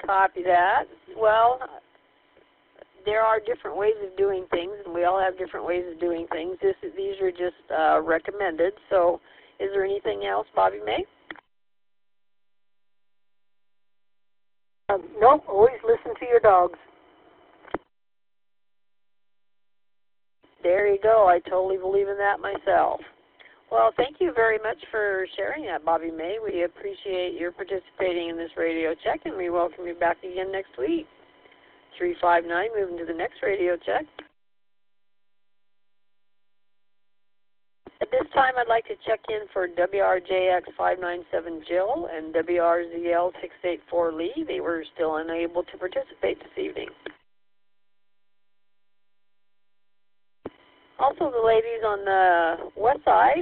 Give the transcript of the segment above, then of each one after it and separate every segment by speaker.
Speaker 1: Copy that. Well, there are different ways of doing things, and we all have different ways of doing things. These are just recommended. So is there anything else, Bobby May?
Speaker 2: Nope, always listen to your dogs.
Speaker 1: There you go. I totally believe in that myself. Well, thank you very much for sharing that, Bobby May. We appreciate your participating in this radio check, and we welcome you back again next week. 359, moving to the next radio check. At this time, I'd like to check in for WRJX597 Jill and WRZL684 Lee. They were still unable to participate this evening. Also, the ladies on the west side,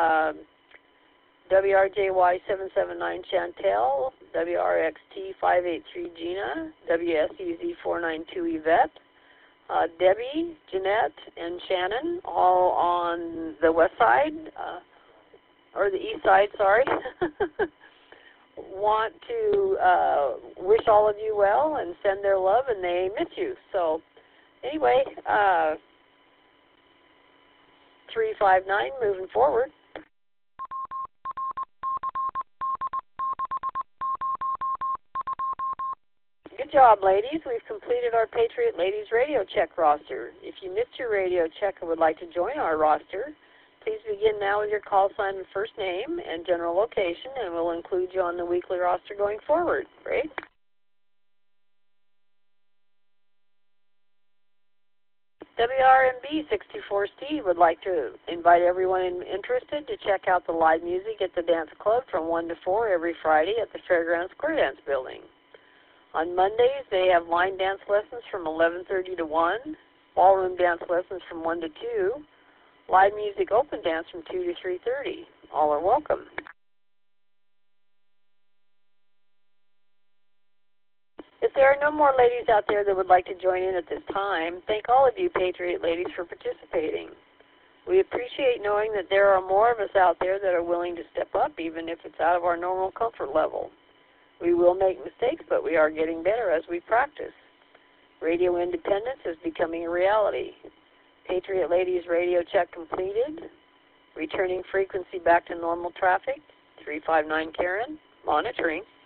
Speaker 1: WRJY779 Chantel, WRXT583 Gina, WSEZ492 Yvette, Debbie, Jeanette, and Shannon, all on the west side, or the east side, sorry, want to wish all of you well and send their love, and they miss you. So, anyway, 359, moving forward. Good job, ladies. We've completed our Patriot Ladies Radio Check roster. If you missed your radio check and would like to join our roster, please begin now with your call sign and first name and general location, and we'll include you on the weekly roster going forward. Great. WRMB 64 Steve would like to invite everyone interested to check out the live music at the Dance Club from 1 to 4 every Friday at the Fairgrounds Square Dance Building. On Mondays, they have line dance lessons from 11:30 to 1, ballroom dance lessons from 1 to 2, live music open dance from 2 to 3:30. All are welcome. If there are no more ladies out there that would like to join in at this time, thank all of you Patriot ladies for participating. We appreciate knowing that there are more of us out there that are willing to step up, even if it's out of our normal comfort level. We will make mistakes, but we are getting better as we practice. Radio independence is becoming a reality. Patriot Ladies radio check completed. Returning frequency back to normal traffic. 359 Karen, monitoring.